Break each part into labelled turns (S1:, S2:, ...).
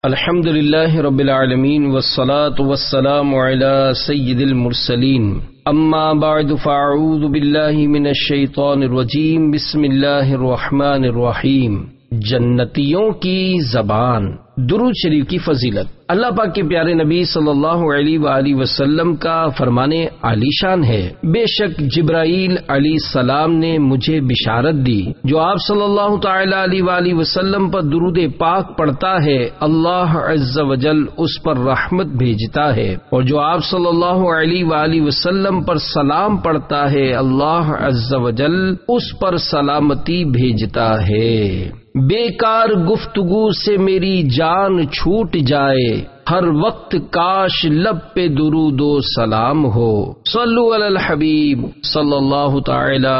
S1: الحمد للہ رب العالمین والصلاة والسلام علی سید المرسلین اما بعد فاعوذ باللہ من الشیطان الرجیم بسم اللہ الرحمن الرحیم۔ جنتیوں کی زبان۔ درود شریف کی فضیلت۔ اللہ پاک کے پیارے نبی صلی اللہ علیہ وآلہ وسلم کا فرمان عالی شان ہے، بے شک جبرائیل علیہ السلام نے مجھے بشارت دی، جو آپ صلی اللہ تعالی علیہ وآلہ وسلم پر درود پاک پڑھتا ہے اللہ عز و جل اس پر رحمت بھیجتا ہے، اور جو آپ صلی اللہ علیہ وآلہ وسلم پر سلام پڑھتا ہے اللہ عز و جل اس پر سلامتی بھیجتا ہے۔ بیکار گفتگو سے میری جان چھوٹ جائے، ہر وقت کاش لب پہ درود و سلام ہو۔ صلو علی الحبیب صلی اللہ تعالی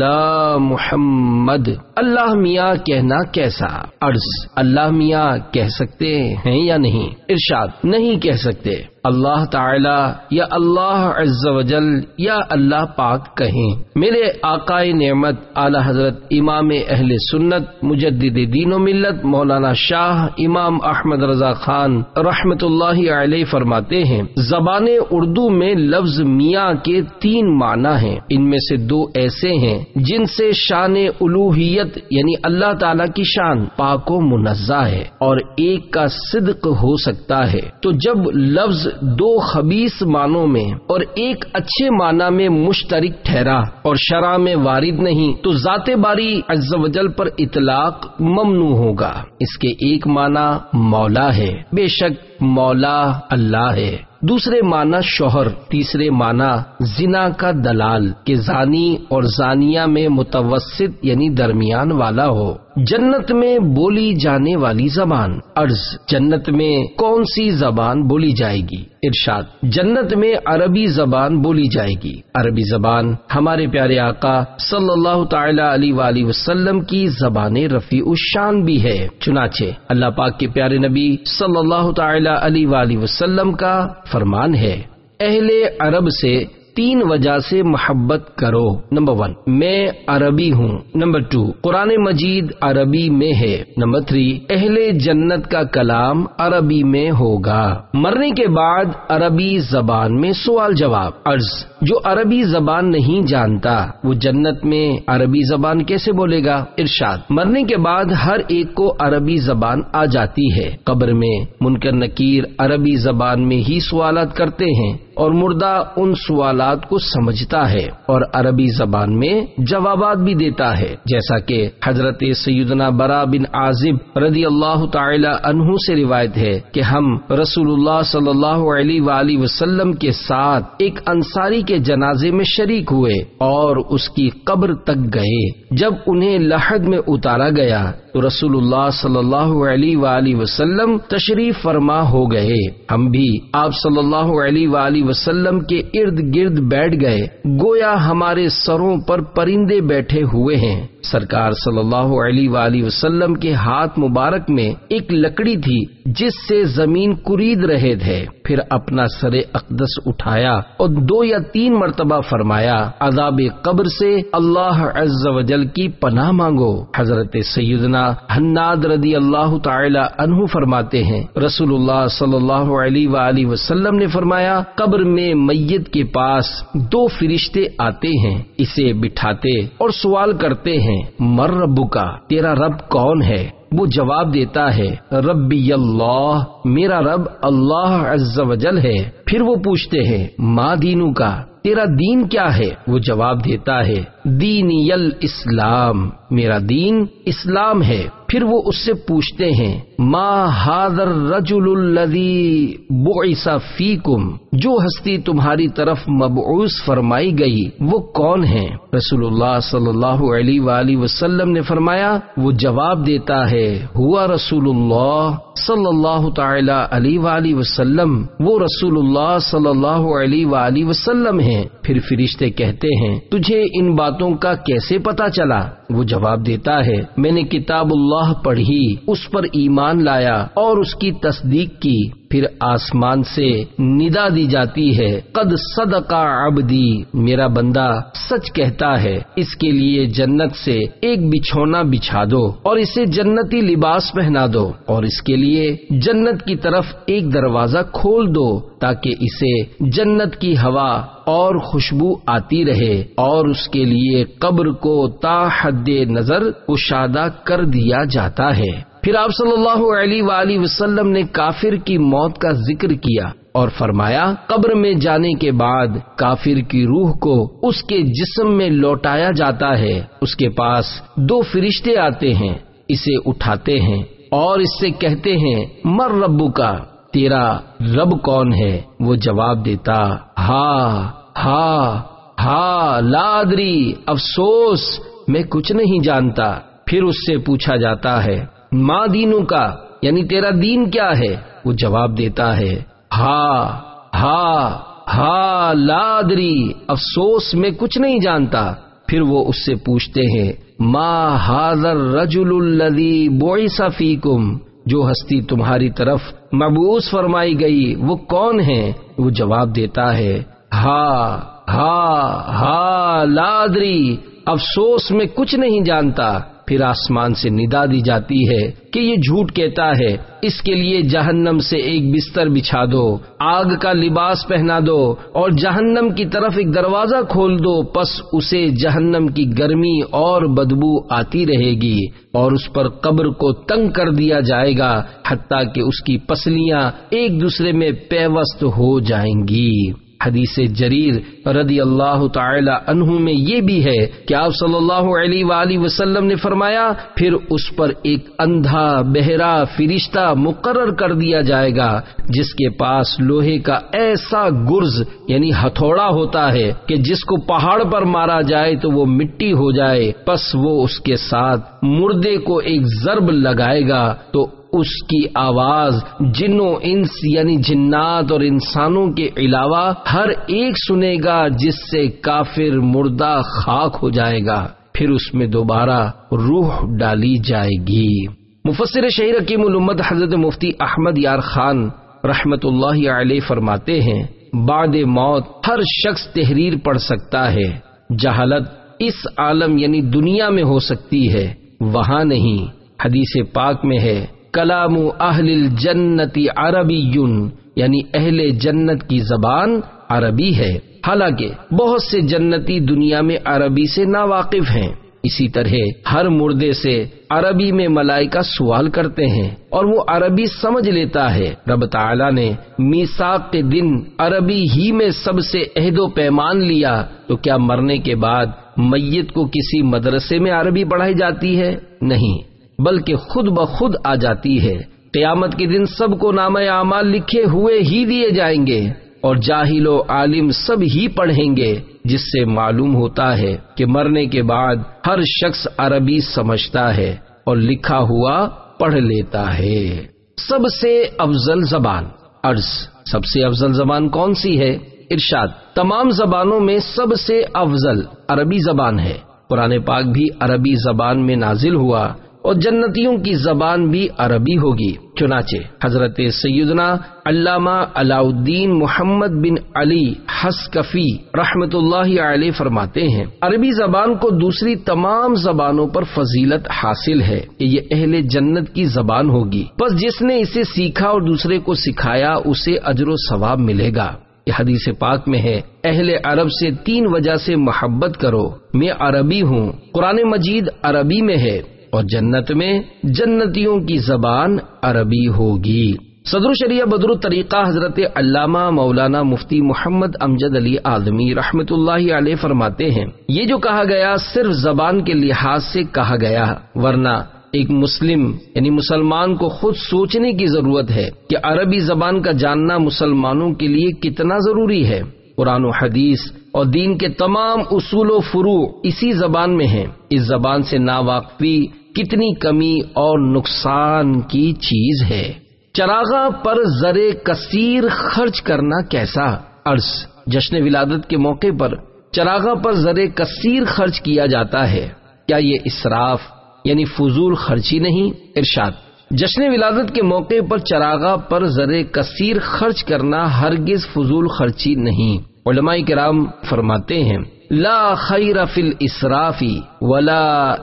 S1: علی محمد۔ اللہ میاں کہنا کیسا؟ عرض، اللہ میاں کہہ سکتے ہیں یا نہیں؟ ارشاد، نہیں کہہ سکتے۔ اللہ تعالی یا اللہ عز و جل یا اللہ پاک کہیں۔ میرے آقا نعمت اعلی حضرت امام اہل سنت مجدد دین و ملت مولانا شاہ امام احمد رضا خان رحمت اللہ علیہ فرماتے ہیں، زبان اردو میں لفظ میاں کے 3 معنی ہیں، ان میں سے 2 ایسے ہیں جن سے شان الوہیت یعنی اللہ تعالی کی شان پاک و منزہ ہے، اور ایک کا صدق ہو سکتا ہے۔ تو جب لفظ 2 خبیث معنوں میں اور ایک اچھے معنی میں مشترک ٹھہرا اور شرع میں وارد نہیں، تو ذات باری عز و جل پر اطلاق ممنوع ہوگا۔ اس کے ایک معنی مولا ہے، بے شک مولا اللہ ہے، دوسرے معنی شوہر، تیسرے معنی زنا کا دلال کہ زانی اور زانیہ میں متوسط یعنی درمیان والا ہو۔ جنت میں بولی جانے والی زبان۔ عرض، جنت میں کون سی زبان بولی جائے گی؟ ارشاد، جنت میں عربی زبان بولی جائے گی۔ عربی زبان ہمارے پیارے آقا صلی اللہ تعالی علیہ وآلہ وسلم کی زبان رفیع الشان بھی ہے، چنانچہ اللہ پاک کے پیارے نبی صلی اللہ تعالی علیہ وآلہ وسلم کا فرمان ہے، اہل عرب سے 3 وجہ سے محبت کرو۔ نمبر 1، میں عربی ہوں۔ نمبر 2، قرآن مجید عربی میں ہے۔ نمبر 3، اہل جنت کا کلام عربی میں ہوگا، مرنے کے بعد عربی زبان میں سوال جواب۔ عرض، جو عربی زبان نہیں جانتا وہ جنت میں عربی زبان کیسے بولے گا؟ ارشاد، مرنے کے بعد ہر ایک کو عربی زبان آ جاتی ہے، قبر میں منکر نکیر عربی زبان میں ہی سوالات کرتے ہیں اور مردہ ان سوالات کو سمجھتا ہے اور عربی زبان میں جوابات بھی دیتا ہے، جیسا کہ حضرت سیدنا برا بن عازب رضی اللہ تعالی عنہ سے روایت ہے کہ ہم رسول اللہ صلی اللہ علیہ وآلہ وسلم کے ساتھ ایک انصاری کے جنازے میں شریک ہوئے اور اس کی قبر تک گئے۔ جب انہیں لحد میں اتارا گیا تو رسول اللہ صلی اللہ علیہ وآلہ وسلم تشریف فرما ہو گئے، ہم بھی آپ صلی اللہ علیہ وآلہ وسلم کے ارد گرد بیٹھ گئے، گویا ہمارے سروں پر پرندے بیٹھے ہوئے ہیں۔ سرکار صلی اللہ علیہ وآلہ وسلم کے ہاتھ مبارک میں ایک لکڑی تھی جس سے زمین کرید رہے تھے، پھر اپنا سر اقدس اٹھایا اور 2 یا 3 مرتبہ فرمایا، عذاب قبر سے اللہ عز و جل کی پناہ مانگو۔ حضرت سیدنا حناد رضی اللہ تعالی عنہ فرماتے ہیں، رسول اللہ صلی اللہ علیہ وآلہ وسلم نے فرمایا، قبر میں میت کے پاس 2 فرشتے آتے ہیں، اسے بٹھاتے اور سوال کرتے ہیں، مر ربک، تیرا رب کون ہے؟ وہ جواب دیتا ہے، ربی اللہ، میرا رب اللہ عز و جل ہے۔ پھر وہ پوچھتے ہیں، ما دینو کا، تیرا دین کیا ہے؟ وہ جواب دیتا ہے، دینی الاسلام، میرا دین اسلام ہے۔ پھر وہ اس سے پوچھتے ہیں، ما ھذا الرجل الذی بعث فیکم، جو ہستی تمہاری طرف مبعوث فرمائی گئی وہ کون ہے؟ رسول اللہ صلی اللہ علیہ وآلہ وسلم نے فرمایا، وہ جواب دیتا ہے، ہوا رسول اللہ صلی اللہ تعالی علیہ وآلہ وسلم، وہ رسول اللہ صلی اللہ علیہ وآلہ وسلم ہیں۔ پھر فرشتے کہتے ہیں، تجھے ان باتوں کا کیسے پتا چلا؟ وہ جواب دیتا ہے، میں نے کتاب اللہ پڑھی، اس پر ایمان ایمان لایا اور اس کی تصدیق کی، پھر آسمان سے ندا دی جاتی ہے، قد صدق عبدی، میرا بندہ سچ کہتا ہے، اس کے لیے جنت سے ایک بچھونا بچھا دو اور اسے جنتی لباس پہنا دو، اور اس کے لیے جنت کی طرف ایک دروازہ کھول دو تاکہ اسے جنت کی ہوا اور خوشبو آتی رہے، اور اس کے لیے قبر کو تا حد نظر کشادہ کر دیا جاتا ہے۔ پھر آپ صلی اللہ علیہ وآلہ وسلم نے کافر کی موت کا ذکر کیا اور فرمایا، قبر میں جانے کے بعد کافر کی روح کو اس کے جسم میں لوٹایا جاتا ہے، اس کے پاس 2 فرشتے آتے ہیں، اسے اٹھاتے ہیں اور اس سے کہتے ہیں، مر ربک، تیرا رب کون ہے؟ وہ جواب دیتا، ہا لا ادری، افسوس میں کچھ نہیں جانتا۔ پھر اس سے پوچھا جاتا ہے، ما دینوں کا، یعنی تیرا دین کیا ہے؟ وہ جواب دیتا ہے، ہا لا ادری، افسوس میں کچھ نہیں جانتا۔ پھر وہ اس سے پوچھتے ہیں، ما ھذا الرجل الذی بعث فیکم، جو ہستی تمہاری طرف مبعوث فرمائی گئی وہ کون ہے؟ وہ جواب دیتا ہے، لا ادری، افسوس میں کچھ نہیں جانتا۔ پھر آسمان سے ندا دی جاتی ہے کہ یہ جھوٹ کہتا ہے، اس کے لیے جہنم سے ایک بستر بچھا دو، آگ کا لباس پہنا دو اور جہنم کی طرف ایک دروازہ کھول دو، پس اسے جہنم کی گرمی اور بدبو آتی رہے گی اور اس پر قبر کو تنگ کر دیا جائے گا حتیٰ کہ اس کی پسلیاں ایک دوسرے میں پیوست ہو جائیں گی۔ حدیث جریر رضی اللہ تعالی عنہ میں یہ بھی ہے کہ آپ صلی اللہ علیہ وآلہ وسلم نے فرمایا، پھر اس پر ایک اندھا بہرا فرشتہ مقرر کر دیا جائے گا جس کے پاس لوہے کا ایسا گرز یعنی ہتھوڑا ہوتا ہے کہ جس کو پہاڑ پر مارا جائے تو وہ مٹی ہو جائے، پس وہ اس کے ساتھ مردے کو ایک ضرب لگائے گا تو اس کی آواز جنوں انس یعنی جنات اور انسانوں کے علاوہ ہر ایک سنے گا، جس سے کافر مردہ خاک ہو جائے گا، پھر اس میں دوبارہ روح ڈالی جائے گی۔ مفسر شہیر حکیم الامت حضرت مفتی احمد یار خان رحمت اللہ علیہ فرماتے ہیں، بعد موت ہر شخص تحریر پڑھ سکتا ہے، جہالت اس عالم یعنی دنیا میں ہو سکتی ہے، وہاں نہیں۔ حدیث پاک میں ہے، کلام اہل الجنت عربی، یعنی اہل جنت کی زبان عربی ہے، حالانکہ بہت سے جنتی دنیا میں عربی سے ناواقف ہیں۔ اسی طرح ہر مردے سے عربی میں ملائکہ سوال کرتے ہیں اور وہ عربی سمجھ لیتا ہے۔ رب تعالی نے میثاق کے دن عربی ہی میں سب سے عہد و پیمان لیا، تو کیا مرنے کے بعد میت کو کسی مدرسے میں عربی پڑھائی جاتی ہے؟ نہیں، بلکہ خود بخود آ جاتی ہے۔ قیامت کے دن سب کو نامہ اعمال لکھے ہوئے ہی دیے جائیں گے اور جاہل و عالم سب ہی پڑھیں گے، جس سے معلوم ہوتا ہے کہ مرنے کے بعد ہر شخص عربی سمجھتا ہے اور لکھا ہوا پڑھ لیتا ہے۔ سب سے افضل زبان، عرض سب سے افضل زبان کون سی ہے؟ ارشاد، تمام زبانوں میں سب سے افضل عربی زبان ہے۔ قرآن پاک بھی عربی زبان میں نازل ہوا اور جنتیوں کی زبان بھی عربی ہوگی۔ چنانچہ حضرت سیدنا علامہ علاء الدین محمد بن علی حسکفی رحمت اللہ علیہ فرماتے ہیں، عربی زبان کو دوسری تمام زبانوں پر فضیلت حاصل ہے کہ یہ اہل جنت کی زبان ہوگی، بس جس نے اسے سیکھا اور دوسرے کو سکھایا اسے اجر و ثواب ملے گا۔ یہ حدیث پاک میں ہے، اہل عرب سے 3 وجہ سے محبت کرو، میں عربی ہوں، قرآن مجید عربی میں ہے اور جنت میں جنتیوں کی زبان عربی ہوگی۔ صدر شریعہ بدر الطریقہ حضرت علامہ مولانا مفتی محمد امجد علی اعظمی رحمت اللہ علیہ فرماتے ہیں، یہ جو کہا گیا صرف زبان کے لحاظ سے کہا گیا، ورنہ ایک مسلم یعنی مسلمان کو خود سوچنے کی ضرورت ہے کہ عربی زبان کا جاننا مسلمانوں کے لیے کتنا ضروری ہے۔ قرآن و حدیث اور دین کے تمام اصول و فروع اسی زبان میں ہیں۔ اس زبان سے ناواقفی کتنی کمی اور نقصان کی چیز ہے۔ چراغاں پر زر کثیر خرچ کرنا کیسا؟ عرض، جشن ولادت کے موقع پر چراغاں پر زر کثیر خرچ کیا جاتا ہے، کیا یہ اسراف یعنی فضول خرچی نہیں؟ ارشاد، جشن ولادت کے موقع پر چراغاں پر زر کثیر خرچ کرنا ہرگز فضول خرچی نہیں۔ علماء کرام فرماتے ہیں لا خیر فی الاسراف ولا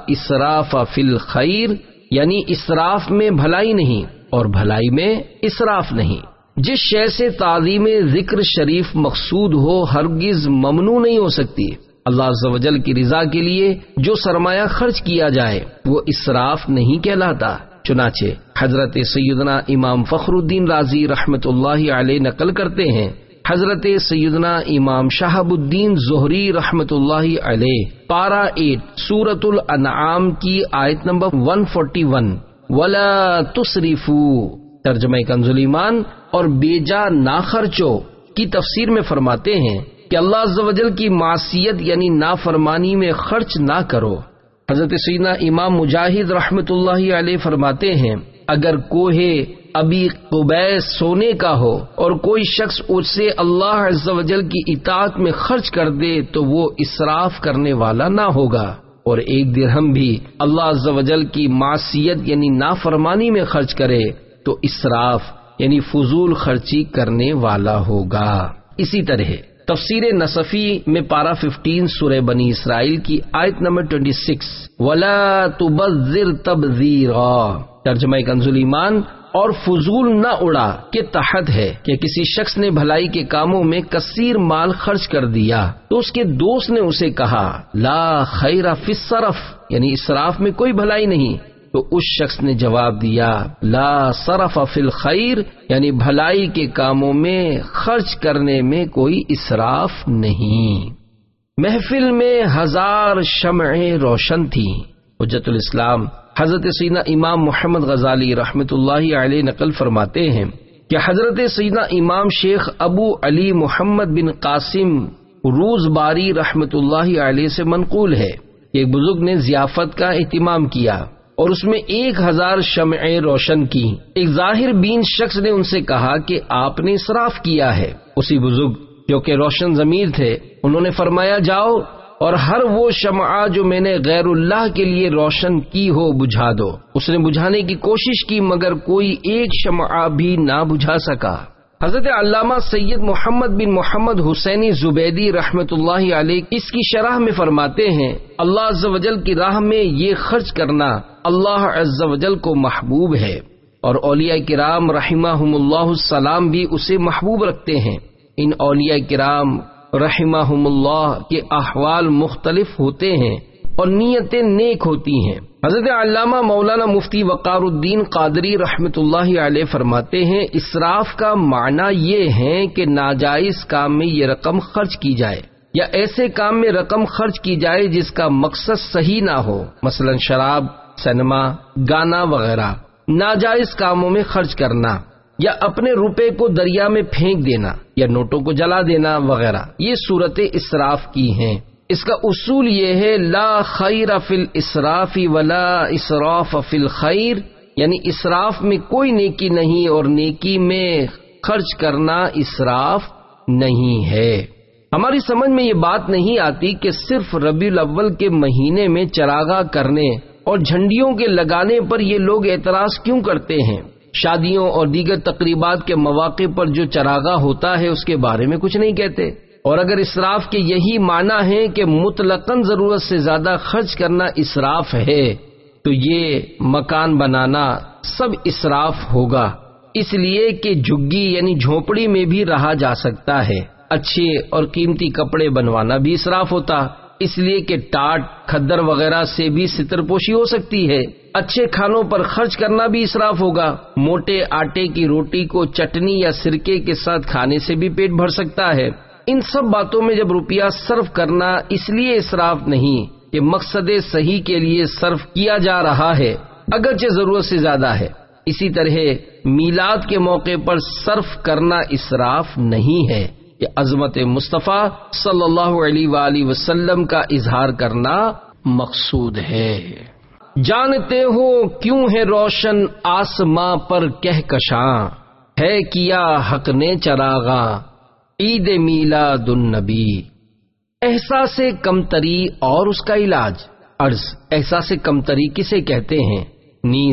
S1: اسراف فی الخیر، یعنی اسراف میں بھلائی نہیں اور بھلائی میں اسراف نہیں۔ جس شے سے تعظیم ذکر شریف مقصود ہو ہرگز ممنوع نہیں ہو سکتی۔ اللہ عز و جل کی رضا کے لیے جو سرمایہ خرچ کیا جائے وہ اسراف نہیں کہلاتا۔ چنانچہ حضرت سیدنا امام فخر الدین رازی رحمت اللہ علیہ نقل کرتے ہیں، حضرت سیدنا امام شہاب الدین زہری رحمت اللہ علیہ پارہ 8 سورۃ الانعام کی آیت نمبر 141 وَلَا تُسْرِفُوا ترجمہ کنز الایمان اور بیجا نہ خرچو کی تفسیر میں فرماتے ہیں کہ اللہ عز و جل کی معصیت یعنی نافرمانی میں خرچ نہ کرو۔ حضرت سیدنا امام مجاہد رحمت اللہ علیہ فرماتے ہیں اگر کوہ ابی قبیس سونے کا ہو اور کوئی شخص اسے اللہ عز و جل کی اطاعت میں خرچ کر دے تو وہ اسراف کرنے والا نہ ہوگا، اور ایک درہم بھی اللہ عز و جل کی معصیت یعنی نافرمانی میں خرچ کرے تو اسراف یعنی فضول خرچی کرنے والا ہوگا۔ اسی طرح تفسیر نصفی میں پارہ 15 سورہ بنی اسرائیل کی آیت نمبر 26 وَلَا تُبَذِّرْ تَبْذِيرًا ترجمہ کنز الایمان اور فضول نہ اڑا کے تحت ہے کہ کسی شخص نے بھلائی کے کاموں میں کثیر مال خرچ کر دیا تو اس کے دوست نے اسے کہا لا خیر فی الصرف یعنی اسراف میں کوئی بھلائی نہیں، تو اس شخص نے جواب دیا لا صرف فی الخیر یعنی بھلائی کے کاموں میں خرچ کرنے میں کوئی اسراف نہیں۔ محفل میں 1000 شمعیں روشن تھیں۔ حجت الاسلام حضرت سیدنا امام محمد غزالی رحمت اللہ علیہ نقل فرماتے ہیں کہ حضرت سیدنا امام شیخ ابو علی محمد بن قاسم روزباری رحمت اللہ علیہ سے منقول ہے کہ ایک بزرگ نے ضیافت کا اہتمام کیا اور اس میں 1000 شمعیں روشن کی۔ ایک ظاہر بین شخص نے ان سے کہا کہ آپ نے اسراف کیا ہے۔ اسی بزرگ جو کہ روشن ضمیر تھے انہوں نے فرمایا جاؤ اور ہر وہ شمعہ جو میں نے غیر اللہ کے لیے روشن کی ہو بجھا دو۔ اس نے بجھانے کی کوشش کی مگر کوئی ایک شمعہ بھی نہ بجھا سکا۔ حضرت علامہ سید محمد بن محمد حسینی زبیدی رحمت اللہ علیہ اس کی شرح میں فرماتے ہیں اللہ عز و جل کی راہ میں یہ خرچ کرنا اللہ عز و جل کو محبوب ہے، اور اولیاء کرام رحمہم اللہ السلام بھی اسے محبوب رکھتے ہیں۔ ان اولیاء کرام رحمہم اللہ کے احوال مختلف ہوتے ہیں اور نیتیں نیک ہوتی ہیں۔ حضرت علامہ مولانا مفتی وقار الدین قادری رحمت اللہ علیہ فرماتے ہیں اسراف کا معنی یہ ہے کہ ناجائز کام میں یہ رقم خرچ کی جائے یا ایسے کام میں رقم خرچ کی جائے جس کا مقصد صحیح نہ ہو، مثلا شراب، سینما، گانا وغیرہ۔ ناجائز کاموں میں خرچ کرنا یا اپنے روپے کو دریا میں پھینک دینا یا نوٹوں کو جلا دینا وغیرہ یہ صورتیں اسراف کی ہیں۔ اس کا اصول یہ ہے لا خیر فی الاسراف ولا اسراف فی الخیر، یعنی اسراف میں کوئی نیکی نہیں اور نیکی میں خرچ کرنا اسراف نہیں ہے۔ ہماری سمجھ میں یہ بات نہیں آتی کہ صرف ربیع الاول کے مہینے میں چراغاں کرنے اور جھنڈیوں کے لگانے پر یہ لوگ اعتراض کیوں کرتے ہیں۔ شادیوں اور دیگر تقریبات کے مواقع پر جو چراغاں ہوتا ہے اس کے بارے میں کچھ نہیں کہتے، اور اگر اسراف کے یہی معنی ہے کہ مطلقاً ضرورت سے زیادہ خرچ کرنا اسراف ہے تو یہ مکان بنانا سب اسراف ہوگا، اس لیے کہ جھگی یعنی جھونپڑی میں بھی رہا جا سکتا ہے۔ اچھے اور قیمتی کپڑے بنوانا بھی اسراف ہوتا، اس لیے کہ ٹاٹ، کھدر وغیرہ سے بھی ستر پوشی ہو سکتی ہے۔ اچھے کھانوں پر خرچ کرنا بھی اسراف ہوگا، موٹے آٹے کی روٹی کو چٹنی یا سرکے کے ساتھ کھانے سے بھی پیٹ بھر سکتا ہے۔ ان سب باتوں میں جب روپیہ صرف کرنا اس لیے اسراف نہیں کہ مقصد صحیح کے لیے صرف کیا جا رہا ہے اگرچہ ضرورت سے زیادہ ہے، اسی طرح میلاد کے موقع پر صرف کرنا اسراف نہیں ہے کہ عظمت مصطفیٰ صلی اللہ علیہ وآلہ وسلم کا اظہار کرنا مقصود ہے۔ جانتے ہو کیوں ہے روشن آسماں پر کہکشاں، ہے کیا حق نے چراغاں عید میلاد النبی۔ احساس کمتری اور اس کا علاج۔ عرض احساس کمتری کسے کہتے ہیں؟ نیز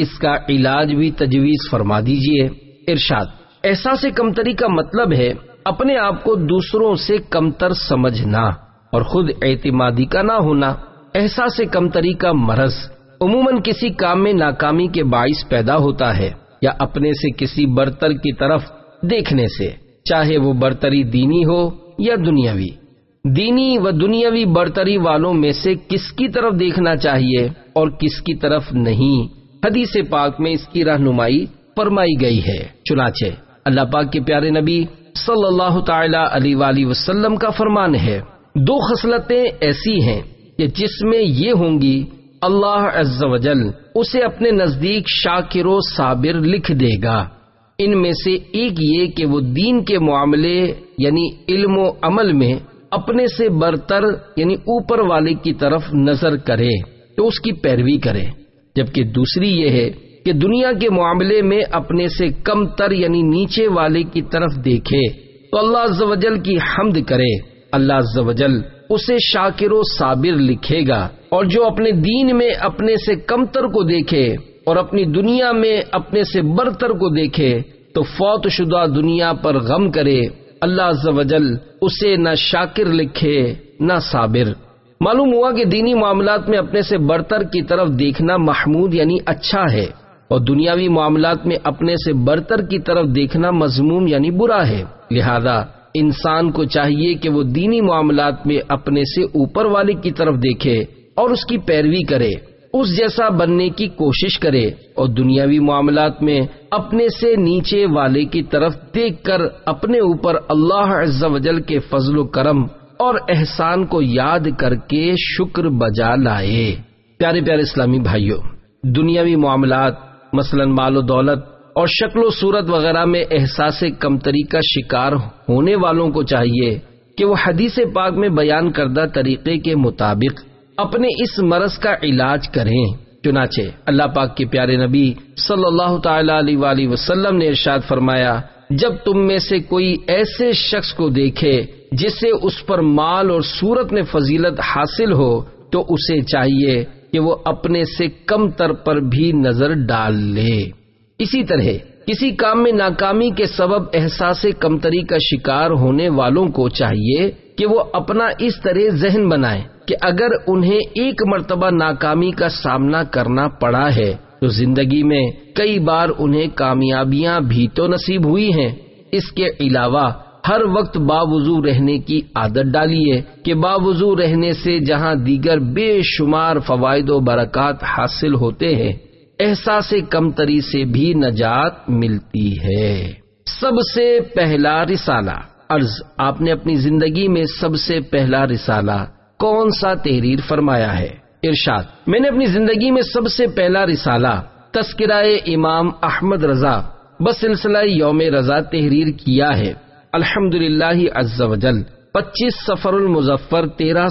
S1: اس کا علاج بھی تجویز فرما دیجئے۔ ارشاد، احساس کمتری کا مطلب ہے اپنے آپ کو دوسروں سے کمتر سمجھنا اور خود اعتمادی کا نہ ہونا۔ احساس کمتری کا مرض عموماً کسی کام میں ناکامی کے باعث پیدا ہوتا ہے یا اپنے سے کسی برتر کی طرف دیکھنے سے، چاہے وہ برتری دینی ہو یا دنیاوی۔ دینی و دنیاوی برتری والوں میں سے کس کی طرف دیکھنا چاہیے اور کس کی طرف نہیں، حدیث پاک میں اس کی رہنمائی فرمائی گئی ہے۔ چنانچہ اللہ پاک کے پیارے نبی صلی اللہ تعالی علیہ وآلہ وسلم کا فرمان ہے، دو خصلتیں ایسی ہیں کہ جس میں یہ ہوں گی اللہ عز و جل اسے اپنے نزدیک شاکر و صابر لکھ دے گا۔ ان میں سے ایک یہ کہ وہ دین کے معاملے یعنی علم و عمل میں اپنے سے برتر یعنی اوپر والے کی طرف نظر کرے تو اس کی پیروی کرے، جبکہ دوسری یہ ہے کہ دنیا کے معاملے میں اپنے سے کم تر یعنی نیچے والے کی طرف دیکھے تو اللہ عز و جل کی حمد کرے، اللہ عز و جل اسے شاکر و صابر لکھے گا۔ اور جو اپنے دین میں اپنے سے کمتر کو دیکھے اور اپنی دنیا میں اپنے سے برتر کو دیکھے تو فوت شدہ دنیا پر غم کرے، اللہ عز و جل اسے نہ شاکر لکھے نہ صابر۔ معلوم ہوا کہ دینی معاملات میں اپنے سے برتر کی طرف دیکھنا محمود یعنی اچھا ہے، اور دنیاوی معاملات میں اپنے سے برتر کی طرف دیکھنا مذموم یعنی برا ہے۔ لہذا انسان کو چاہیے کہ وہ دینی معاملات میں اپنے سے اوپر والے کی طرف دیکھے اور اس کی پیروی کرے، اس جیسا بننے کی کوشش کرے، اور دنیاوی معاملات میں اپنے سے نیچے والے کی طرف دیکھ کر اپنے اوپر اللہ عز و جل کے فضل و کرم اور احسان کو یاد کر کے شکر بجا لائے۔ پیارے پیارے اسلامی بھائیوں، دنیاوی معاملات مثلا مال و دولت اور شکل و صورت وغیرہ میں احساس کمتری کا شکار ہونے والوں کو چاہیے کہ وہ حدیث پاک میں بیان کردہ طریقے کے مطابق اپنے اس مرض کا علاج کریں۔ چنانچہ اللہ پاک کے پیارے نبی صلی اللہ تعالی علیہ وآلہ وسلم نے ارشاد فرمایا، جب تم میں سے کوئی ایسے شخص کو دیکھے جسے اس پر مال اور صورت میں فضیلت حاصل ہو تو اسے چاہیے کہ وہ اپنے سے کم تر پر بھی نظر ڈال لے۔ اسی طرح کسی کام میں ناکامی کے سبب احساس کمتری کا شکار ہونے والوں کو چاہیے کہ وہ اپنا اس طرح ذہن بنائیں کہ اگر انہیں ایک مرتبہ ناکامی کا سامنا کرنا پڑا ہے تو زندگی میں کئی بار انہیں کامیابیاں بھی تو نصیب ہوئی ہیں۔ اس کے علاوہ ہر وقت باوضو رہنے کی عادت ڈالیے کہ باوضو رہنے سے جہاں دیگر بے شمار فوائد و برکات حاصل ہوتے ہیں، احساس کمتری سے بھی نجات ملتی ہے۔ سب سے پہلا رسالہ۔ عرض، آپ نے اپنی زندگی میں سب سے پہلا رسالہ کون سا تحریر فرمایا ہے؟ ارشاد، میں نے اپنی زندگی میں سب سے پہلا رسالہ تذکرہ امام احمد رضا بسلسلہ یوم رضا تحریر کیا ہے۔ الحمدللہ عز و جل 25 صفر المظفر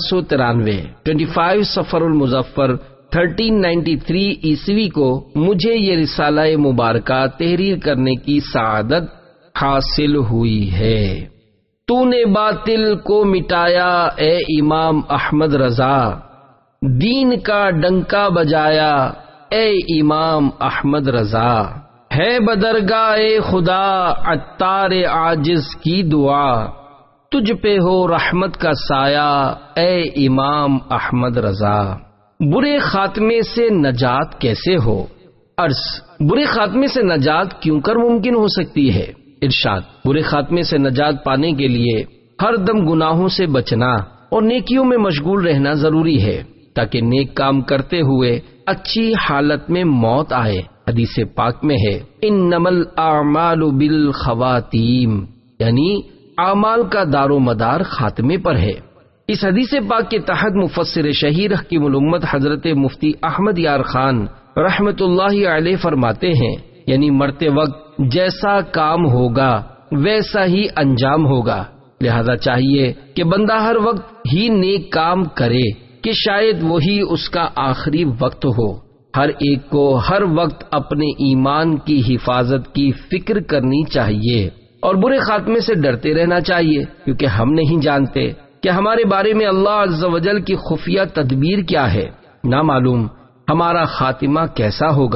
S1: 1393، 25 صفر المظفر 1393 عیسوی کو مجھے یہ رسالہ مبارکہ تحریر کرنے کی سعادت حاصل ہوئی ہے۔ تو نے باطل کو مٹایا اے امام احمد رضا، دین کا ڈنکا بجایا اے امام احمد رضا، ہے بدرگاہ خدا عطار عاجز کی دعا، تجھ پہ ہو رحمت کا سایہ اے امام احمد رضا۔ برے خاتمے سے نجات کیسے ہو؟ عرض، برے خاتمے سے نجات کیوں کر ممکن ہو سکتی ہے؟ ارشاد، برے خاتمے سے نجات پانے کے لیے ہر دم گناہوں سے بچنا اور نیکیوں میں مشغول رہنا ضروری ہے تاکہ نیک کام کرتے ہوئے اچھی حالت میں موت آئے۔ حدیث پاک میں ہے، انما الاعمال بالخواتیم، یعنی اعمال کا دار و مدار خاتمے پر ہے۔ اس حدیث پاک کے تحت مفسر شہیر حکیم الامت حضرت مفتی احمد یار خان رحمت اللہ علیہ فرماتے ہیں، یعنی مرتے وقت جیسا کام ہوگا ویسا ہی انجام ہوگا، لہذا چاہیے کہ بندہ ہر وقت ہی نیک کام کرے کہ شاید وہی اس کا آخری وقت ہو۔ ہر ایک کو ہر وقت اپنے ایمان کی حفاظت کی فکر کرنی چاہیے اور برے خاتمے سے ڈرتے رہنا چاہیے، کیونکہ ہم نہیں جانتے کہ ہمارے بارے میں اللہ عز و جل کی خفیہ تدبیر کیا ہے۔ نہ معلوم ہمارا خاتمہ کیسا ہوگا۔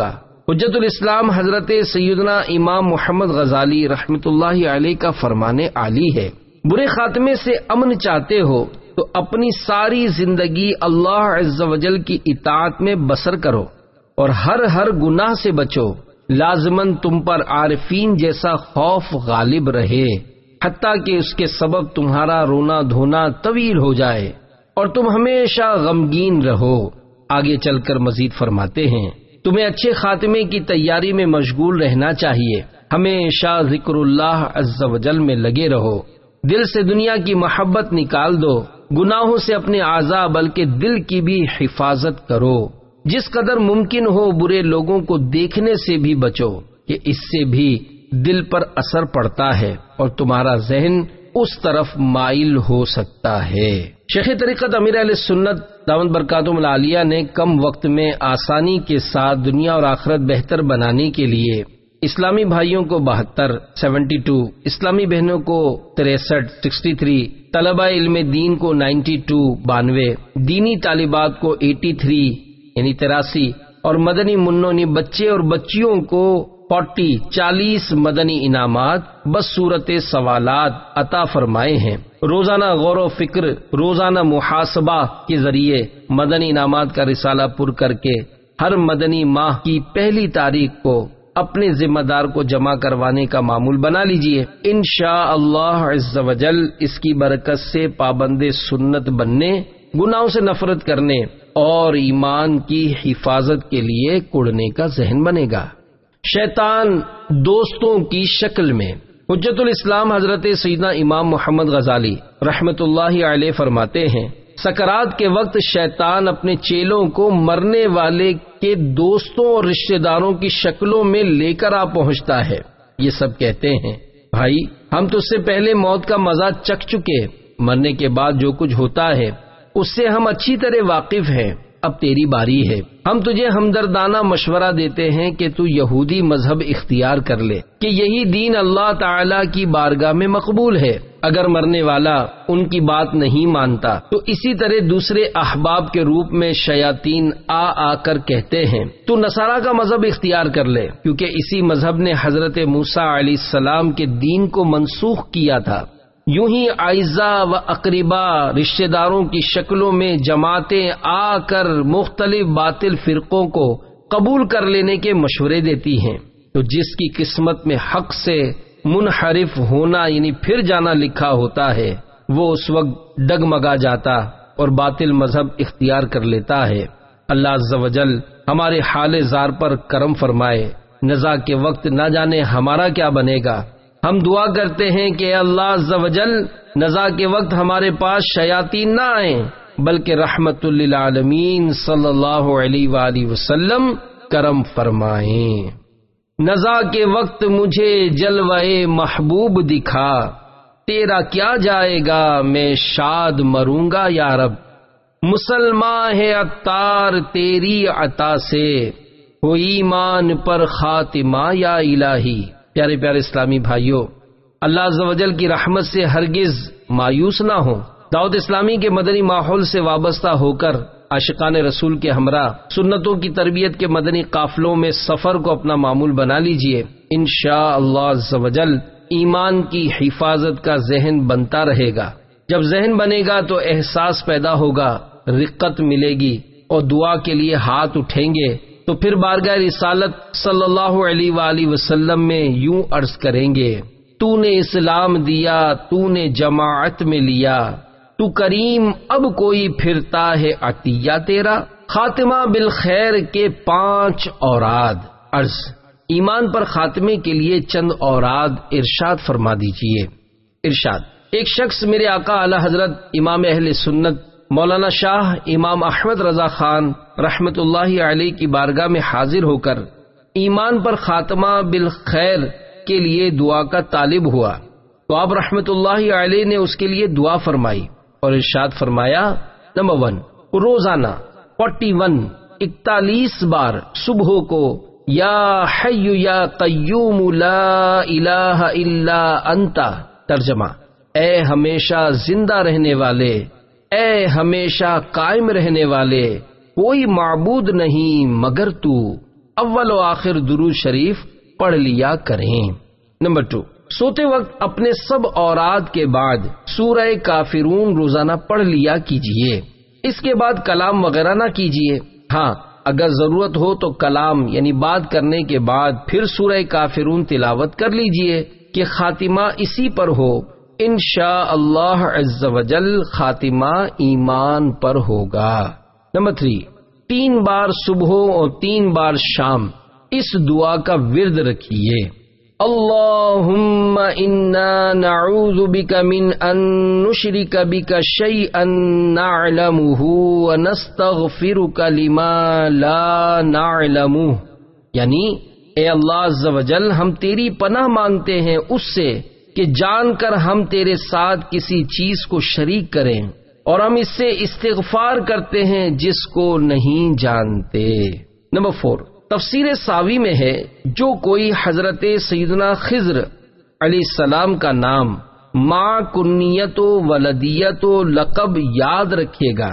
S1: حجت الاسلام حضرت سیدنا امام محمد غزالی رحمۃ اللہ علیہ کا فرمان عالی ہے، برے خاتمے سے امن چاہتے ہو تو اپنی ساری زندگی اللہ عز و جل کی اطاعت میں بسر کرو اور ہر گناہ سے بچو، لازماً تم پر عارفین جیسا خوف غالب رہے، حتیٰ کہ اس کے سبب تمہارا رونا دھونا طویل ہو جائے اور تم ہمیشہ غمگین رہو۔ آگے چل کر مزید فرماتے ہیں، تمہیں اچھے خاتمے کی تیاری میں مشغول رہنا چاہیے، ہمیشہ ذکر اللہ عز و جل میں لگے رہو، دل سے دنیا کی محبت نکال دو، گناہوں سے اپنے اعضاء بلکہ دل کی بھی حفاظت کرو، جس قدر ممکن ہو برے لوگوں کو دیکھنے سے بھی بچو کہ اس سے بھی دل پر اثر پڑتا ہے اور تمہارا ذہن اس طرف مائل ہو سکتا ہے۔ شیخ طریقت امیر اہل سنت دامت برکاتہم العالیہ نے کم وقت میں آسانی کے ساتھ دنیا اور آخرت بہتر بنانے کے لیے اسلامی بھائیوں کو 72 اسلامی بہنوں کو 63 طلبہ علم دین کو 92 دینی طالبات کو 83 یعنی 83 اور مدنی منوں نے بچے اور بچیوں کو 40 مدنی انعامات بصورت سوالات عطا فرمائے ہیں۔ روزانہ غور و فکر، روزانہ محاسبہ کے ذریعے مدنی انعامات کا رسالہ پر کر کے ہر مدنی ماہ کی پہلی تاریخ کو اپنے ذمہ دار کو جمع کروانے کا معمول بنا لیجئے۔ انشاءاللہ عز و جل اس کی برکت سے پابند سنت بننے، گناہوں سے نفرت کرنے اور ایمان کی حفاظت کے لیے کڑنے کا ذہن بنے گا۔ شیطان دوستوں کی شکل میں حجت الاسلام حضرت سیدنا امام محمد غزالی رحمۃ اللہ علیہ فرماتے ہیں، سکرات کے وقت شیطان اپنے چیلوں کو مرنے والے کے دوستوں اور رشتہ داروں کی شکلوں میں لے کر آ پہنچتا ہے۔ یہ سب کہتے ہیں، بھائی ہم تو اس سے پہلے موت کا مزہ چکھ چکے، مرنے کے بعد جو کچھ ہوتا ہے اس سے ہم اچھی طرح واقف ہیں، اب تیری باری ہے۔ ہم تجھے ہمدردانہ مشورہ دیتے ہیں کہ تو یہودی مذہب اختیار کر لے کہ یہی دین اللہ تعالی کی بارگاہ میں مقبول ہے۔ اگر مرنے والا ان کی بات نہیں مانتا تو اسی طرح دوسرے احباب کے روپ میں شیاطین آ کر کہتے ہیں تو نصارہ کا مذہب اختیار کر لے، کیونکہ اسی مذہب نے حضرت موسیٰ علیہ السلام کے دین کو منسوخ کیا تھا۔ یوں ہی اعزاء و اقربا رشتہ داروں کی شکلوں میں جماعتیں آ کر مختلف باطل فرقوں کو قبول کر لینے کے مشورے دیتی ہیں، تو جس کی قسمت میں حق سے منحرف ہونا یعنی پھر جانا لکھا ہوتا ہے، وہ اس وقت ڈگمگا جاتا اور باطل مذہب اختیار کر لیتا ہے۔ اللہ عز و جل ہمارے حال زار پر کرم فرمائے، نزا کے وقت نہ جانے ہمارا کیا بنے گا۔ ہم دعا کرتے ہیں کہ اے اللہ عز و جل نزا کے وقت ہمارے پاس شیاطین نہ آئیں بلکہ رحمت للعالمین صلی اللہ علیہ وآلہ وسلم کرم فرمائیں۔ نزا کے وقت مجھے جلوہ محبوب دکھا، تیرا کیا جائے گا میں شاد مروں گا یا رب، مسلمان ہے عطار تیری عطا سے، ہو ایمان پر خاتمہ یا الہی۔ پیارے پیارے اسلامی بھائیوں، اللہ عز و جل کی رحمت سے ہرگز مایوس نہ ہو، دعوت اسلامی کے مدنی ماحول سے وابستہ ہو کر عاشقان رسول کے ہمراہ سنتوں کی تربیت کے مدنی قافلوں میں سفر کو اپنا معمول بنا لیجئے۔ انشاءاللہ عز و جل ایمان کی حفاظت کا ذہن بنتا رہے گا۔ جب ذہن بنے گا تو احساس پیدا ہوگا، رقت ملے گی اور دعا کے لیے ہاتھ اٹھیں گے تو پھر بارگاہ رسالت صلی اللہ علیہ وآلہ وسلم میں یوں عرض کریں گے، تو نے اسلام دیا، تو نے جماعت میں لیا، تو کریم اب کوئی پھرتا ہے عطیہ تیرا، خاتمہ بالخیر کے 5 اوراد۔ عرض ایمان پر خاتمے کے لیے چند اوراد ارشاد فرما دیجئے۔ ارشاد، ایک شخص میرے آقا اعلی حضرت امام اہل سنت مولانا شاہ امام احمد رضا خان رحمت اللہ علیہ کی بارگاہ میں حاضر ہو کر ایمان پر خاتمہ بالخیر کے لیے دعا کا طالب ہوا تو آپ رحمت اللہ علیہ نے اس کے لیے دعا فرمائی اور ارشاد فرمایا، نمبر 1، روزانہ 41 بار صبح کو یا حی یا قیوم لا الہ الا انت، ترجمہ، اے ہمیشہ زندہ رہنے والے، اے ہمیشہ قائم رہنے والے، کوئی معبود نہیں مگر تو، اول و آخر درود شریف پڑھ لیا کریں۔ نمبر 2، سوتے وقت اپنے سب اوراد کے بعد سورہ کافرون روزانہ پڑھ لیا کیجئے۔ اس کے بعد کلام وغیرہ نہ کیجئے۔ ہاں، اگر ضرورت ہو تو کلام یعنی بات کرنے کے بعد پھر سورہ کافرون تلاوت کر لیجئے کہ خاتمہ اسی پر ہو۔ انشاءاللہ عز و جل خاتمہ ایمان پر ہوگا۔ نمبر 3، 3 بار صبح اور 3 بار شام اس دعا کا ورد رکھیے۔ اللہم انا نعوذ بک من ان نشرک بک شیئا نعلمہ ونستغفرک لما لا نعلمہ، یعنی اے اللہ عز و جل ہم تیری پناہ مانگتے ہیں اس سے کہ جان کر ہم تیرے ساتھ کسی چیز کو شریک کریں، اور ہم اس سے استغفار کرتے ہیں جس کو نہیں جانتے۔ نمبر 4، تفسیر ساوی میں ہے جو کوئی حضرت سیدنا خضر علیہ السلام کا نام مع کنیت و ولدیت و لقب یاد رکھے گا،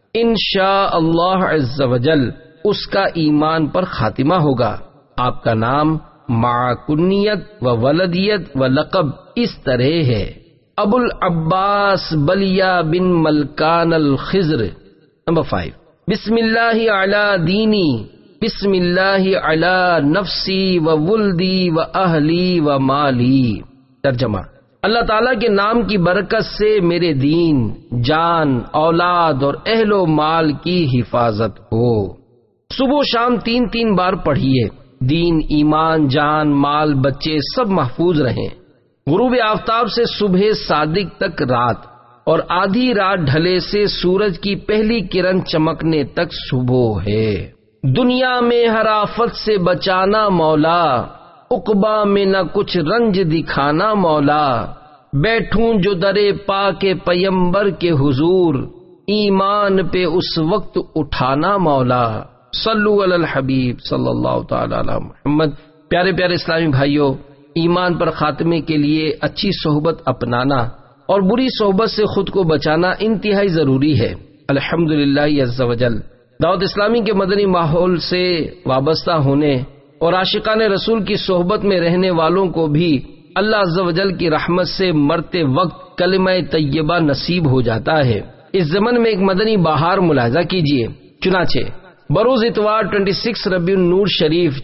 S1: انشاءاللہ عز و جل اس کا ایمان پر خاتمہ ہوگا۔ آپ کا نام مع کنیت و ولدیت و لقب اس طرح ہے: ابو العباس بلیہ بن ملکان الخضر۔ نمبر 5، بسم اللہ علی دینی، بسم اللہ علی نفسی و ولدی و اہلی و مالی۔ ترجمہ: اللہ تعالیٰ کے نام کی برکت سے میرے دین، جان، اولاد اور اہل و مال کی حفاظت ہو۔ صبح و شام 3 بار پڑھیے، دین، ایمان، جان، مال، بچے سب محفوظ رہیں۔ غروب آفتاب سے صبح صادق تک رات، اور آدھی رات ڈھلے سے سورج کی پہلی کرن چمکنے تک صبح ہے۔ دنیا میں ہر آفت سے بچانا مولا، عقبہ میں نہ کچھ رنج دکھانا مولا، بیٹھوں جو درے پاک پیمبر کے حضور، ایمان پہ اس وقت اٹھانا مولا۔ صلو علی الحبیب صلی اللہ تعالی علی محمد۔ پیارے پیارے اسلامی بھائیوں، ایمان پر خاتمے کے لیے اچھی صحبت اپنانا اور بری صحبت سے خود کو بچانا انتہائی ضروری ہے۔ الحمدللہ عز و جل دعوت اسلامی کے مدنی ماحول سے وابستہ ہونے اور عاشقان رسول کی صحبت میں رہنے والوں کو بھی اللہ عز و جل کی رحمت سے مرتے وقت کلمہ طیبہ نصیب ہو جاتا ہے۔ اس زمن میں ایک مدنی بہار ملاحظہ کیجیے۔ چنانچہ بروز اتوار 26 ربیع النور شریف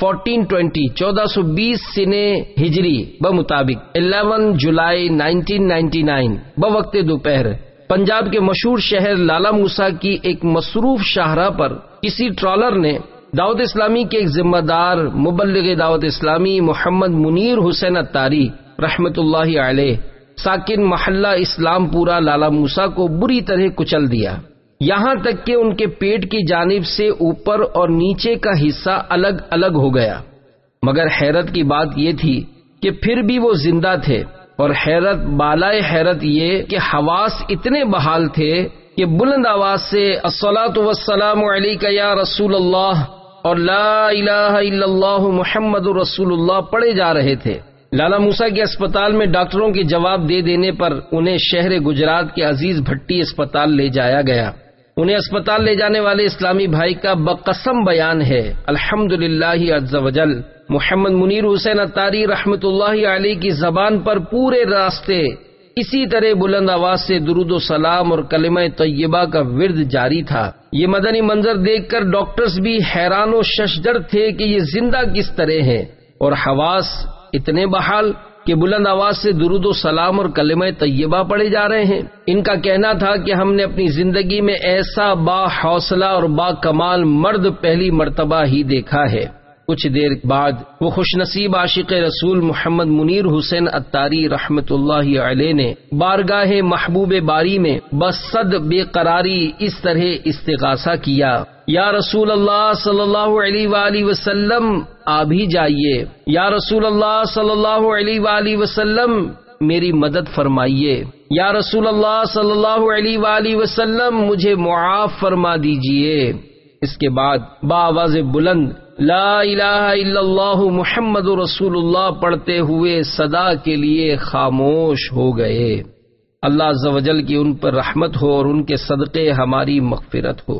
S1: 1420 1420 سنے ہجری بمطابق 11 جولائی 1999 بوقت دوپہر پنجاب کے مشہور شہر لالا موسیٰ کی ایک مصروف شاہراہ پر کسی ٹرالر نے دعوت اسلامی کے ایک ذمہ دار مبلغ دعوت اسلامی محمد منیر حسین اتاری رحمت اللہ علیہ ساکن محلہ اسلام پورہ لالا موسیٰ کو بری طرح کچل دیا، یہاں تک کہ ان کے پیٹ کی جانب سے اوپر اور نیچے کا حصہ الگ الگ ہو گیا۔ مگر حیرت کی بات یہ تھی کہ پھر بھی وہ زندہ تھے، اور حیرت بالائے حیرت یہ کہ حواس اتنے بحال تھے کہ بلند آواز سے الصلاۃ والسلام علیک یا رسول اللہ اور لا الہ الا اللہ محمد رسول اللہ پڑھے جا رہے تھے۔ لالا موسیٰ کے اسپتال میں ڈاکٹروں کے جواب دے دینے پر انہیں شہر گجرات کے عزیز بھٹی اسپتال لے جایا گیا۔ انہیں اسپتال لے جانے والے اسلامی بھائی کا بقسم بیان ہے، الحمدللہ عز و جل محمد منیر حسین اتاری رحمت اللہ علیہ کی زبان پر پورے راستے اسی طرح بلند آواز سے درود و سلام اور کلمہ طیبہ کا ورد جاری تھا۔ یہ مدنی منظر دیکھ کر ڈاکٹرز بھی حیران و ششدر تھے کہ یہ زندہ کس طرح ہے، اور حواس اتنے بحال کہ بلند آواز سے درود و سلام اور کلمہ طیبہ پڑھے جا رہے ہیں۔ ان کا کہنا تھا کہ ہم نے اپنی زندگی میں ایسا با حوصلہ اور با کمال مرد پہلی مرتبہ ہی دیکھا ہے۔ کچھ دیر بعد وہ خوش نصیب عاشق رسول محمد منیر حسین اتاری رحمت اللہ علیہ نے بارگاہ محبوب باری میں بصد بے قراری اس طرح استغاثہ کیا، یا رسول اللہ صلی اللہ علیہ وآلہ وسلم آ بھی جائیے، یا رسول اللہ صلی اللہ علیہ وآلہ وسلم میری مدد فرمائیے، یا رسول اللہ صلی اللہ علیہ وآلہ وسلم مجھے معاف فرما دیجئے۔ اس کے بعد بآواز بلند لا الہ الا اللہ محمد رسول اللہ پڑھتے ہوئے صدا کے لیے خاموش ہو گئے۔ اللہ عز و جل کی ان پر رحمت ہو اور ان کے صدقے ہماری مغفرت ہو۔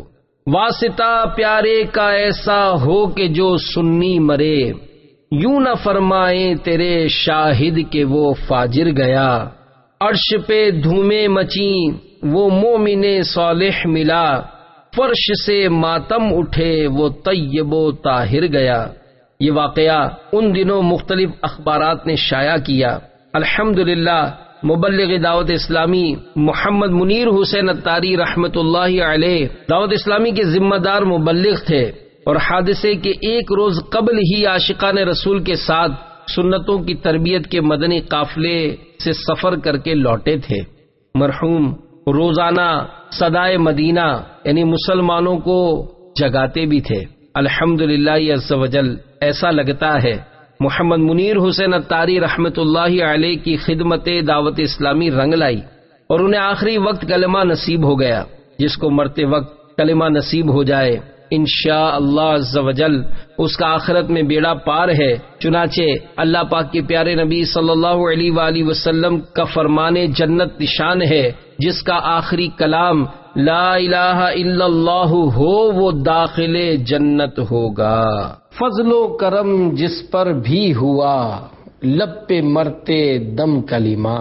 S1: واسطہ پیارے کا ایسا ہو کہ جو سنی مرے، یوں نہ فرمائیں تیرے شاہد کہ وہ فاجر گیا۔ عرش پہ دھومیں مچیں وہ مومن صالح ملا، فرش سے ماتم اٹھے وہ طیب و طاہر گیا۔ یہ واقعہ ان دنوں مختلف اخبارات نے شائع کیا۔ الحمدللہ مبلغ دعوت اسلامی محمد منیر حسین اتاری رحمت اللہ علیہ دعوت اسلامی کے ذمہ دار مبلغ تھے، اور حادثے کے ایک روز قبل ہی عاشقان رسول کے ساتھ سنتوں کی تربیت کے مدنی قافلے سے سفر کر کے لوٹے تھے۔ مرحوم روزانہ صدائے مدینہ یعنی مسلمانوں کو جگاتے بھی تھے۔ الحمدللہ عز وجل ایسا لگتا ہے محمد منیر حسین اتاری رحمت اللہ علیہ کی خدمت دعوت اسلامی رنگ لائی، اور انہیں آخری وقت کلمہ نصیب ہو گیا۔ جس کو مرتے وقت کلمہ نصیب ہو جائے انشاءاللہ عز وجل اس کا آخرت میں بیڑا پار ہے۔ چنانچہ اللہ پاک کے پیارے نبی صلی اللہ علیہ وآلہ وسلم کا فرمان جنت نشان ہے، جس کا آخری کلام لا الہ الا اللہ ہو وہ داخل جنت ہوگا۔ فضل و کرم جس پر بھی ہوا، لب پہ مرتے دم کلمہ،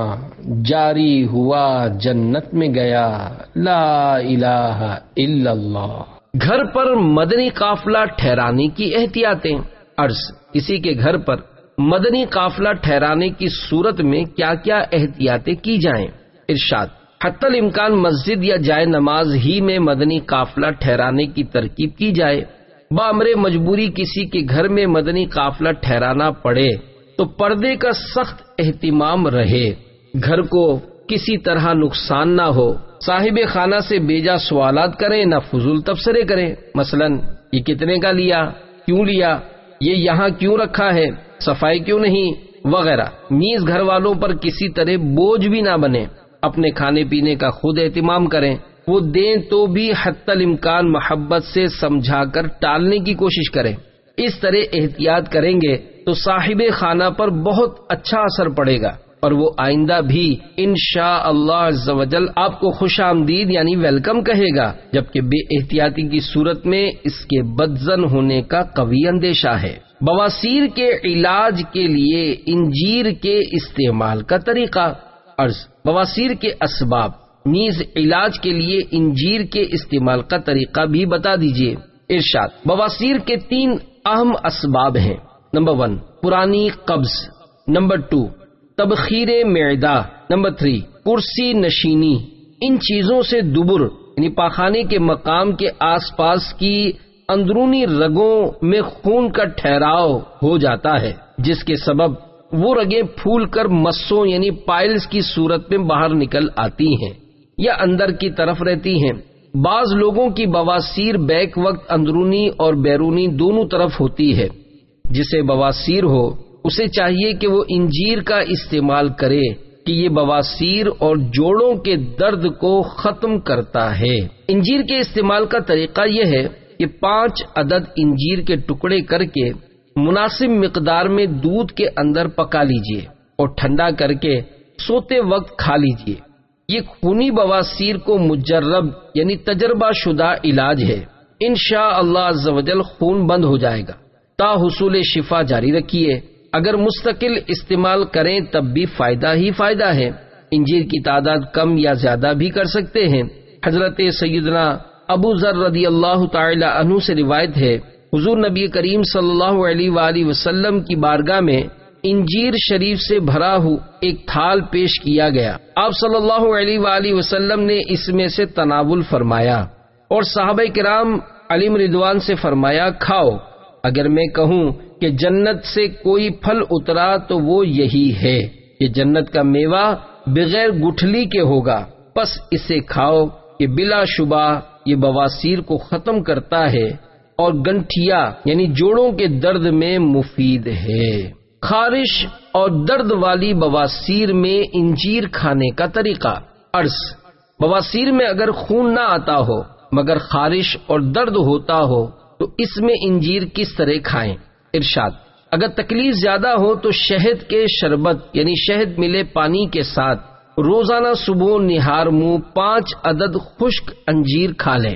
S1: جاری ہوا جنت میں گیا لا الہ الا اللہ۔ گھر پر مدنی قافلہ ٹھہرانے کی احتیاطیں۔ عرض، کسی کے گھر پر مدنی قافلہ ٹھہرانے کی صورت میں کیا کیا احتیاطیں کی جائیں؟ ارشاد، حتی الامکان مسجد یا جائے نماز ہی میں مدنی قافلہ ٹھہرانے کی ترکیب کی جائے۔ بامر مجبوری کسی کے گھر میں مدنی قافلہ ٹھہرانا پڑے تو پردے کا سخت اہتمام رہے، گھر کو کسی طرح نقصان نہ ہو۔ صاحب خانہ سے بیجا سوالات کریں، نہ فضول تبصرے کریں، مثلا یہ کتنے کا لیا، کیوں لیا، یہ یہاں کیوں رکھا ہے، صفائی کیوں نہیں، وغیرہ۔ نیز گھر والوں پر کسی طرح بوجھ بھی نہ بنے، اپنے کھانے پینے کا خود اہتمام کریں، وہ دیں تو بھی حتی الامکان محبت سے سمجھا کر ٹالنے کی کوشش کریں۔ اس طرح احتیاط کریں گے تو صاحب خانہ پر بہت اچھا اثر پڑے گا، اور وہ آئندہ بھی انشاءاللہ عز وجل آپ کو خوش آمدید یعنی ویلکم کہے گا، جبکہ بے احتیاطی کی صورت میں اس کے بدزن ہونے کا قوی اندیشہ ہے۔ بواسیر کے علاج کے لیے انجیر کے استعمال کا طریقہ۔ عرض، بواسیر کے اسباب نیز علاج کے لیے انجیر کے استعمال کا طریقہ بھی بتا دیجیے۔ ارشاد، بواسیر کے 3 اہم اسباب ہیں۔ نمبر 1 پرانی قبض، نمبر 2 تبخیر معدہ، نمبر 3 کرسی نشینی۔ ان چیزوں سے دبر یعنی پاخانے کے مقام کے آس پاس کی اندرونی رگوں میں خون کا ٹھہراؤ ہو جاتا ہے، جس کے سبب وہ رگیں پھول کر مسوں یعنی پائلز کی صورت میں باہر نکل آتی ہیں یا اندر کی طرف رہتی ہیں۔ بعض لوگوں کی بواسیر بیک وقت اندرونی اور بیرونی دونوں طرف ہوتی ہے۔ جسے بواسیر ہو اسے چاہیے کہ وہ انجیر کا استعمال کرے کہ یہ بواسیر اور جوڑوں کے درد کو ختم کرتا ہے۔ انجیر کے استعمال کا طریقہ یہ ہے کہ 5 عدد انجیر کے ٹکڑے کر کے مناسب مقدار میں دودھ کے اندر پکا لیجئے اور ٹھنڈا کر کے سوتے وقت کھا لیجئے۔ یہ خونی بواسیر کو مجرب یعنی تجربہ شدہ علاج ہے۔ انشاءاللہ عز و جل خون بند ہو جائے گا۔ تا حصول شفا جاری رکھیے۔ اگر مستقل استعمال کریں تب بھی فائدہ ہی فائدہ ہے۔ انجیر کی تعداد کم یا زیادہ بھی کر سکتے ہیں۔ حضرت سیدنا ابو ذر رضی اللہ تعالی عنہ سے روایت ہے، حضور نبی کریم صلی اللہ علیہ وآلہ وسلم کی بارگاہ میں انجیر شریف سے بھرا ایک تھال پیش کیا گیا۔ آپ صلی اللہ علیہ وآلہ وسلم نے اس میں سے تناول فرمایا اور صحابہ کرام علیہم رضوان سے فرمایا، کھاؤ۔ اگر میں کہوں کہ جنت سے کوئی پھل اترا تو وہ یہی ہے، یہ جنت کا میوہ بغیر گٹھلی کے ہوگا، پس اسے کھاؤ کہ بلا شبہ یہ بواسیر کو ختم کرتا ہے اور گنٹھیا یعنی جوڑوں کے درد میں مفید ہے۔ خارش اور درد والی بواسیر میں انجیر کھانے کا طریقہ۔ عرض، بواسیر میں اگر خون نہ آتا ہو مگر خارش اور درد ہوتا ہو تو اس میں انجیر کس طرح کھائیں؟ ارشاد، اگر تکلیف زیادہ ہو تو شہد کے شربت یعنی شہد ملے پانی کے ساتھ روزانہ صبح نہار منہ 5 عدد خشک انجیر کھا لیں۔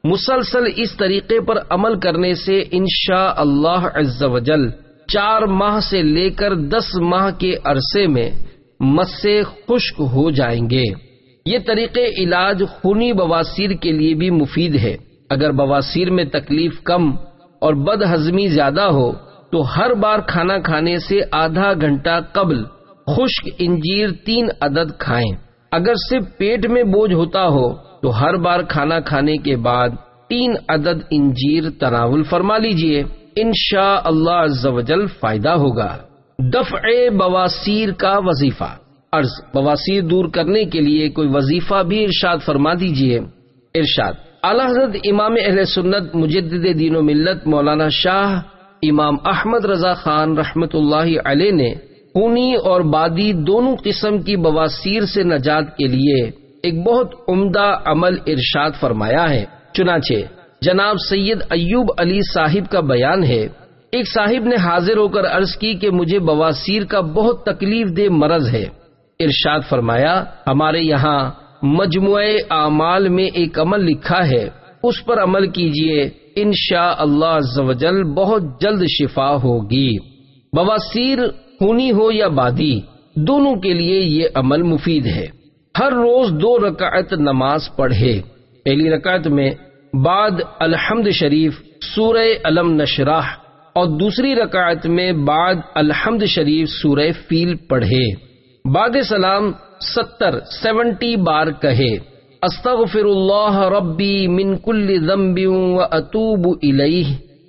S1: مسلسل اس طریقے پر عمل کرنے سے انشاءاللہ عز وجل 4 ماہ سے لے کر 10 ماہ کے عرصے میں مسے خشک ہو جائیں گے۔ یہ طریقے علاج خونی بواسیر کے لیے بھی مفید ہے۔ اگر بواسیر میں تکلیف کم اور بد ہضمی زیادہ ہو تو ہر بار کھانا کھانے سے آدھا گھنٹہ قبل خشک انجیر 3 عدد کھائیں۔ اگر صرف پیٹ میں بوجھ ہوتا ہو تو ہر بار کھانا کھانے کے بعد 3 عدد انجیر تناول فرما لیجئے، انشاءاللہ عز و جل فائدہ ہوگا۔ دفع بواسیر کا وظیفہ۔ عرض، بواسیر دور کرنے کے لیے کوئی وظیفہ بھی ارشاد فرما دیجئے۔ ارشاد، اعلیٰ حضرت امام اہل سنت مجدد دین و ملت مولانا شاہ امام احمد رضا خان رحمت اللہ علیہ نے خونی اور بادی دونوں قسم کی بواسیر سے نجات کے لیے ایک بہت عمدہ عمل ارشاد فرمایا ہے۔ چنانچہ جناب سید ایوب علی صاحب کا بیان ہے، ایک صاحب نے حاضر ہو کر عرض کی کہ مجھے بواسیر کا بہت تکلیف دہ مرض ہے۔ ارشاد فرمایا، ہمارے یہاں مجموعہ اعمال میں ایک عمل لکھا ہے، اس پر عمل کیجئے، انشاءاللہ عز و جل بہت جلد شفا ہوگی۔ بواسیر خونی ہو یا بادی، دونوں کے لیے یہ عمل مفید ہے۔ ہر روز 2 رکعت نماز پڑھے۔ پہلی رکعت میں بعد الحمد شریف سورہ علم نشرح اور دوسری رکعت میں بعد الحمد شریف سورہ فیل پڑھے۔ بعد سلام 70 بار کہے، استغفر اللہ ربی من کل ذنب واتوب الیہ،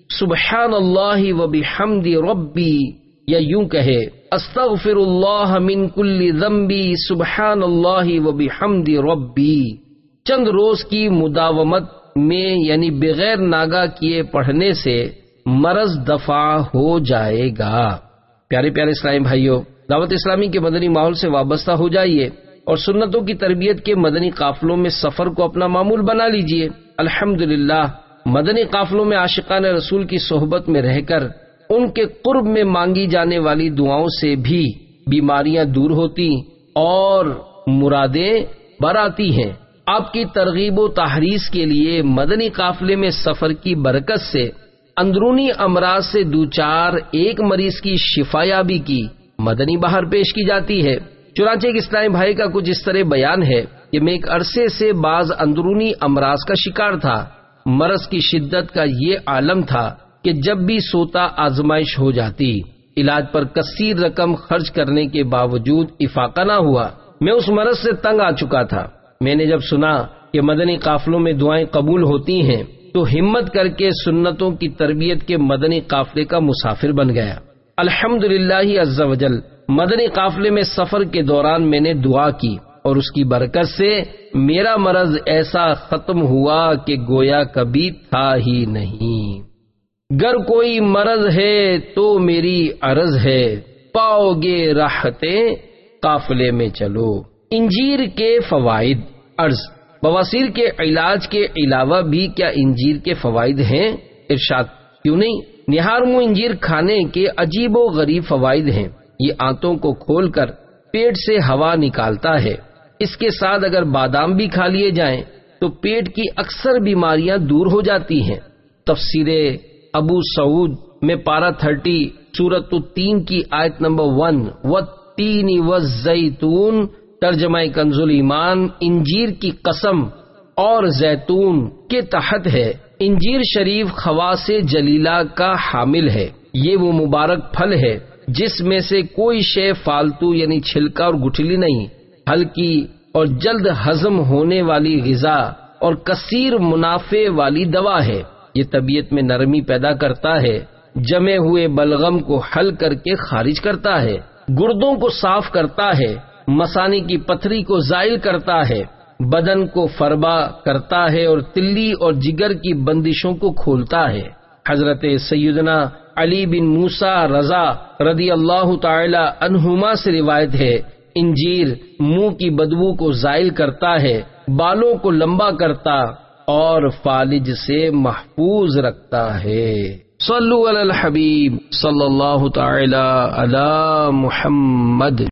S1: سبحان اللہ وبحمد ربی، یا یوں کہے، استغفر اللہ من کل ذنب سبحان اللہ وبحمد ربی۔ چند روز کی مداومت میں یعنی بغیر ناگا کیے پڑھنے سے مرض دفع ہو جائے گا۔ پیارے پیارے اسلامی بھائیوں، دعوت اسلامی کے مدنی ماحول سے وابستہ ہو جائیے اور سنتوں کی تربیت کے مدنی قافلوں میں سفر کو اپنا معمول بنا لیجئے۔ الحمدللہ مدنی قافلوں میں عاشقان رسول کی صحبت میں رہ کر ان کے قرب میں مانگی جانے والی دعاؤں سے بھی بیماریاں دور ہوتی اور مرادیں براتی ہیں۔ آپ کی ترغیب و تحریض کے لیے مدنی قافلے میں سفر کی برکت سے اندرونی امراض سے دوچار ایک مریض کی شفا یابی کی مدنی بہار پیش کی جاتی ہے۔ چنانچہ ایک اسلامی بھائی کا کچھ اس طرح بیان ہے کہ میں ایک عرصے سے بعض اندرونی امراض کا شکار تھا۔ مرض کی شدت کا یہ عالم تھا کہ جب بھی سوتا آزمائش ہو جاتی، علاج پر کثیر رقم خرچ کرنے کے باوجود افاقہ نہ ہوا۔ میں اس مرض سے تنگ آ چکا تھا۔ میں نے جب سنا کہ مدنی قافلوں میں دعائیں قبول ہوتی ہیں تو ہمت کر کے سنتوں کی تربیت کے مدنی قافلے کا مسافر بن گیا۔ الحمدللہ عز و جل مدنی قافلے میں سفر کے دوران میں نے دعا کی اور اس کی برکت سے میرا مرض ایسا ختم ہوا کہ گویا کبھی تھا ہی نہیں۔ گر کوئی مرض ہے تو میری عرض ہے، پاؤ گے راحتیں قافلے میں چلو۔ انجیر کے فوائد۔ عرض، بواسیر کے علاج کے علاوہ بھی کیا انجیر کے فوائد ہیں؟ ارشاد، کیوں نہیں، نہار منہ انجیر کھانے کے عجیب و غریب فوائد ہیں۔ یہ آنتوں کو کھول کر پیٹ سے ہوا نکالتا ہے۔ اس کے ساتھ اگر بادام بھی کھا لیے جائیں تو پیٹ کی اکثر بیماریاں دور ہو جاتی ہیں۔ تفسیر ابو سعود میں پارہ 30 سورۃ 3 کی آیت نمبر 1 والتین والزیتون، ترجمہ کنز الایمان، انجیر کی قسم اور زیتون کے تحت ہے۔ انجیر شریف خواص جلیلہ کا حامل ہے۔ یہ وہ مبارک پھل ہے جس میں سے کوئی شے فالتو یعنی چھلکا اور گٹھلی نہیں، ہلکی اور جلد ہضم ہونے والی غذا اور کثیر منافع والی دوا ہے۔ یہ طبیعت میں نرمی پیدا کرتا ہے، جمے ہوئے بلغم کو حل کر کے خارج کرتا ہے، گردوں کو صاف کرتا ہے، مثانی کی پتھری کو زائل کرتا ہے، بدن کو فربا کرتا ہے اور تلی اور جگر کی بندشوں کو کھولتا ہے۔ حضرت سیدنا علی بن موسیٰ رضا رضی اللہ تعالی عنہما سے روایت ہے، انجیر منہ کی بدبو کو زائل کرتا ہے، بالوں کو لمبا کرتا اور فالج سے محفوظ رکھتا ہے۔ صلو علی الحبیب صلی اللہ تعالی علی محمد۔